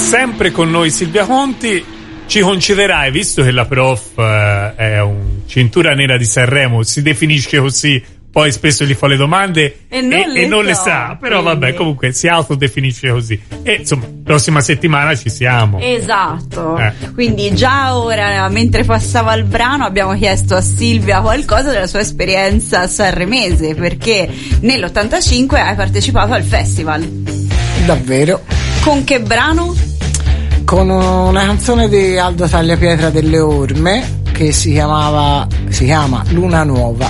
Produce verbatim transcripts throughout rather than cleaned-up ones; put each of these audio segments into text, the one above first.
Sempre con noi Silvia Conti. Ci concederai, visto che la prof eh, è un cintura nera di Sanremo, si definisce così, poi spesso gli fa le domande e non, e, le, e non so, le sa, però quindi. Vabbè, comunque si autodefinisce così. E insomma, prossima settimana ci siamo. Esatto, eh. Quindi già ora, mentre passava il brano, abbiamo chiesto a Silvia qualcosa della sua esperienza sanremese, perché nell'ottantacinque hai partecipato al festival. Davvero? Con che brano? Con una canzone di Aldo Tagliapietra delle Orme che si chiamava si chiama Luna Nuova.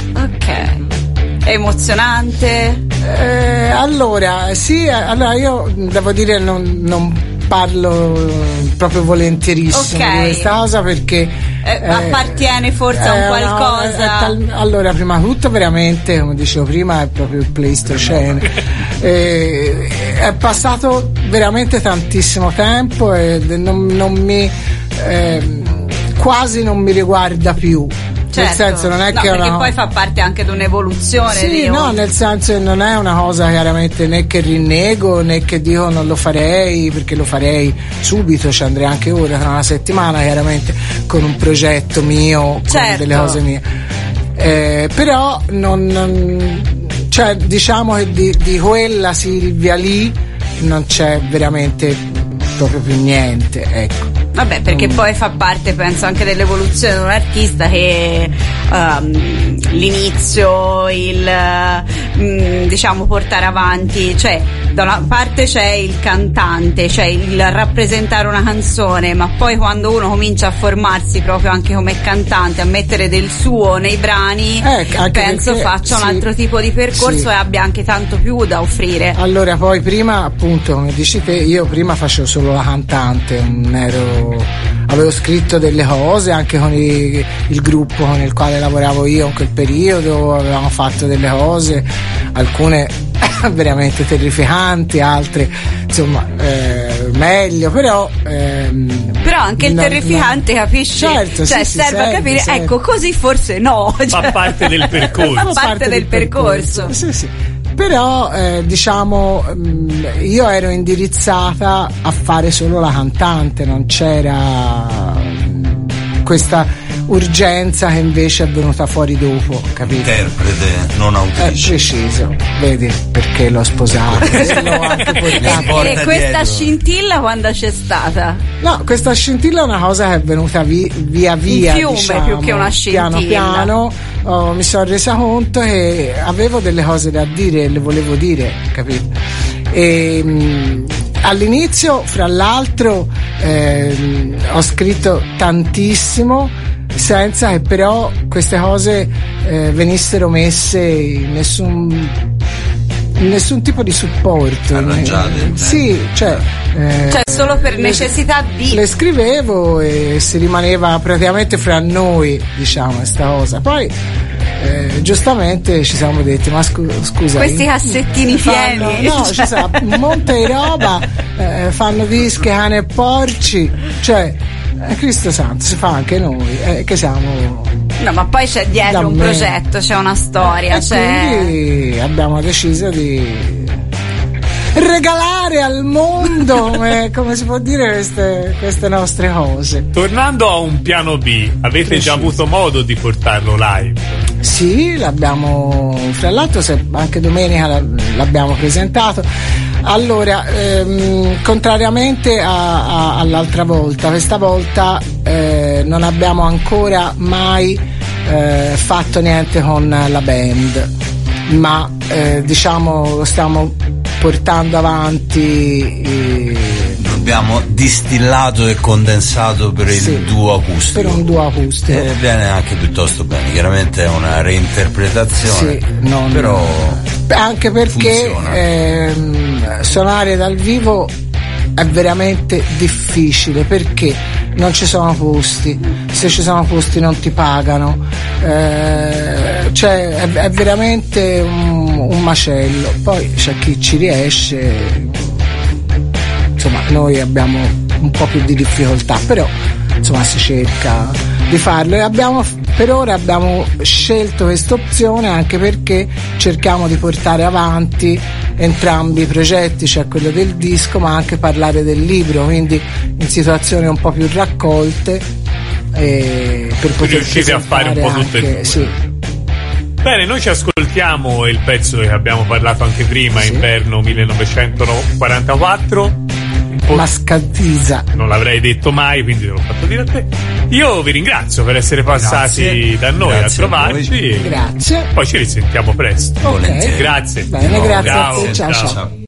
Ok. È emozionante? Eh, allora, sì, allora io devo dire non, non parlo proprio volentierissimo okay. di questa cosa perché eh, eh, appartiene forse a un eh, qualcosa. No, è tal, allora, prima tutto veramente, come dicevo prima, è proprio il Pleistocene. eh, è passato veramente tantissimo tempo e non, non mi eh, quasi non mi riguarda più. Certo. Nel senso non è no, che perché una... poi fa parte anche di un'evoluzione. Sì, di no, un... nel senso che non è una cosa chiaramente né che rinnego né che dico non lo farei, perché lo farei subito, ci andrei anche ora tra una settimana chiaramente con un progetto mio, certo. con delle cose mie. Eh, però non, non cioè diciamo che di, di quella Silvia lì non c'è veramente proprio più niente, ecco. Vabbè, perché mm. poi fa parte, penso, anche dell'evoluzione di un artista che um, l'inizio, il um, diciamo portare avanti, cioè da una parte c'è il cantante, cioè il rappresentare una canzone, ma poi quando uno comincia a formarsi proprio anche come cantante, a mettere del suo nei brani, eh, penso perché, faccia sì, un altro tipo di percorso sì. e abbia anche tanto più da offrire. Allora, poi prima, appunto, come dici te, io prima facevo solo la cantante, non ero avevo scritto delle cose anche con i, il gruppo con il quale lavoravo io in quel periodo, avevamo fatto delle cose, alcune veramente terrificanti, altre insomma eh, meglio, però ehm, però anche il non, terrificante non... capisci? Certo, cioè sì, serve sì, a capire, serve. Ecco, così forse no, fa cioè, parte del percorso fa parte, parte del, del percorso, percorso. Sì, sì. Però eh, diciamo mh, io ero indirizzata a fare solo la cantante, non c'era mh, questa urgenza che invece è venuta fuori dopo, capito? Interprete, non autrice. È preciso, vedi perché l'ho sposato. L'ho anche portato. E questa scintilla quando c'è stata? No, questa scintilla è una cosa che è venuta vi, via via, un fiume, diciamo, più che una scintilla. Piano piano oh, mi sono resa conto che avevo delle cose da dire e le volevo dire, capito? E mh, all'inizio, fra l'altro, eh, ho scritto tantissimo senza che però queste cose eh, venissero messe in nessun in nessun tipo di supporto. Arrangiate, eh, sì, cioè, eh, cioè solo per necessità di le scrivevo e si rimaneva praticamente fra noi, diciamo, questa cosa. Poi eh, giustamente ci siamo detti ma scu- scusa questi cassettini fanno, pieni no, ci sa, un monte di roba, eh, fanno dischi, cane e porci, cioè eh, Cristo santo, si fa anche noi, eh, che siamo. No, ma poi c'è dietro un me. progetto, c'è una storia, e c'è. Quindi abbiamo deciso di regalare al mondo, come, come si può dire, queste, queste nostre cose. Tornando a un piano B, avete Preciso. già avuto modo di portarlo live? Sì, l'abbiamo, fra l'altro se, anche domenica l'abbiamo presentato. Allora, ehm, contrariamente a, a, all'altra volta, questa volta eh, non abbiamo ancora mai eh, fatto niente con la band, ma eh, diciamo lo stiamo portando avanti. Eh, abbiamo distillato e condensato per il sì, duo acustico. Per un duo acustico. E viene anche piuttosto bene, chiaramente è una reinterpretazione, sì, non, però anche perché ehm, suonare dal vivo è veramente difficile perché non ci sono posti, se ci sono posti non ti pagano, eh, cioè è, è veramente un, un macello. Poi c'è chi ci riesce, insomma noi abbiamo un po' più di difficoltà, però insomma si cerca di farlo e abbiamo Per ora abbiamo scelto questa opzione anche perché cerchiamo di portare avanti entrambi i progetti, cioè quello del disco ma anche parlare del libro, quindi in situazioni un po' più raccolte, eh, per poter riuscire a fare un po' tutte e due. Sì. Bene, noi ci ascoltiamo il pezzo che abbiamo parlato anche prima, sì. Inverno millenovecentoquarantaquattro. Mascaltisa. Non l'avrei detto mai, quindi te l'ho fatto dire a te. Io vi ringrazio per essere passati grazie. da noi Grazie a trovarci. Grazie. Poi ci risentiamo presto. Okay. Grazie. Bene, no, grazie ciao, a te. Ciao, ciao. ciao.